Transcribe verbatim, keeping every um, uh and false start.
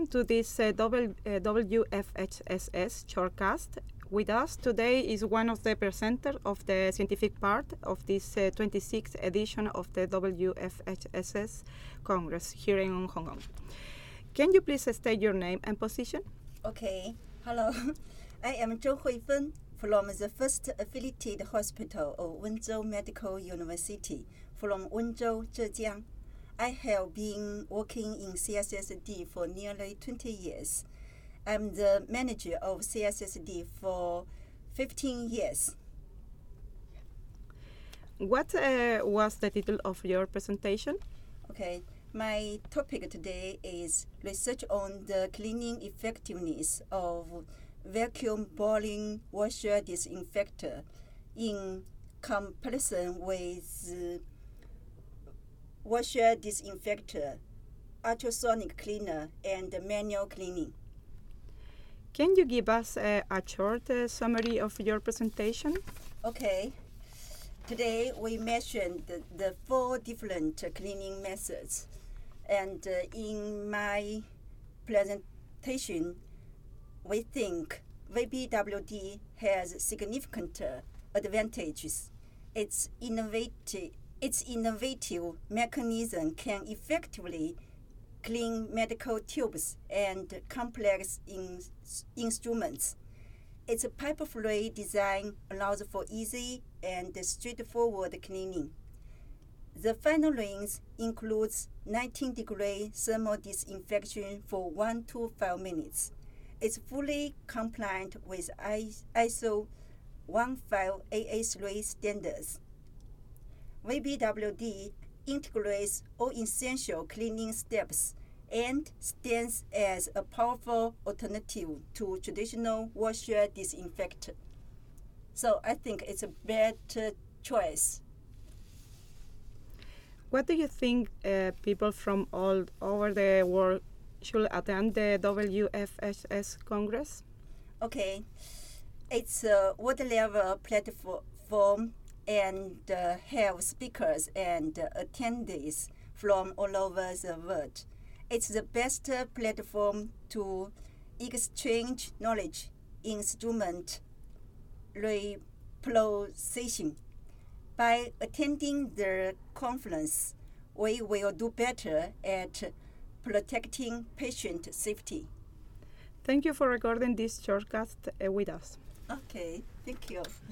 welcome to this uh, w, uh, W F H S S shortcast. With us today is one of the presenters of the scientific part of this uh, twenty-sixth edition of the W F H S S Congress here in Hong Kong. Can you please state your name and position? Okay, hello. I am Zhou Huifeng from the first affiliated hospital of Wenzhou Medical University from Wenzhou, Zhejiang. I have been working in C S S D for nearly twenty years. I'm the manager of C S S D for fifteen years. What uh, was the title of your presentation? Okay, my topic today is research on the cleaning effectiveness of vacuum boiling washer disinfector in comparison with uh, washer disinfector, ultrasonic cleaner, and manual cleaning. Can you give us uh, a short uh, summary of your presentation? Okay. Today we mentioned the, the four different uh, cleaning methods. And uh, in my presentation, we think V B W D has significant uh, advantages. Its innovative Its innovative mechanism can effectively clean medical tubes and complex in, instruments. Its pipe-free design allows for easy and straightforward cleaning. The final range includes nineteen degree thermal disinfection for one to five minutes. It's fully compliant with I S O fifteen A A three standards. V B W D integrates all essential cleaning steps and stands as a powerful alternative to traditional washer disinfectant. So I think it's a better choice. What do you think uh, people from all over the world should attend the W F H S Congress? Okay, it's a world-level platform and uh, have speakers and uh, attendees from all over the world. It's the best uh, platform to exchange knowledge, instrument reproduction. By attending the conference, we will do better at protecting patient safety. Thank you for recording this shortcast uh, with us. Okay, thank you.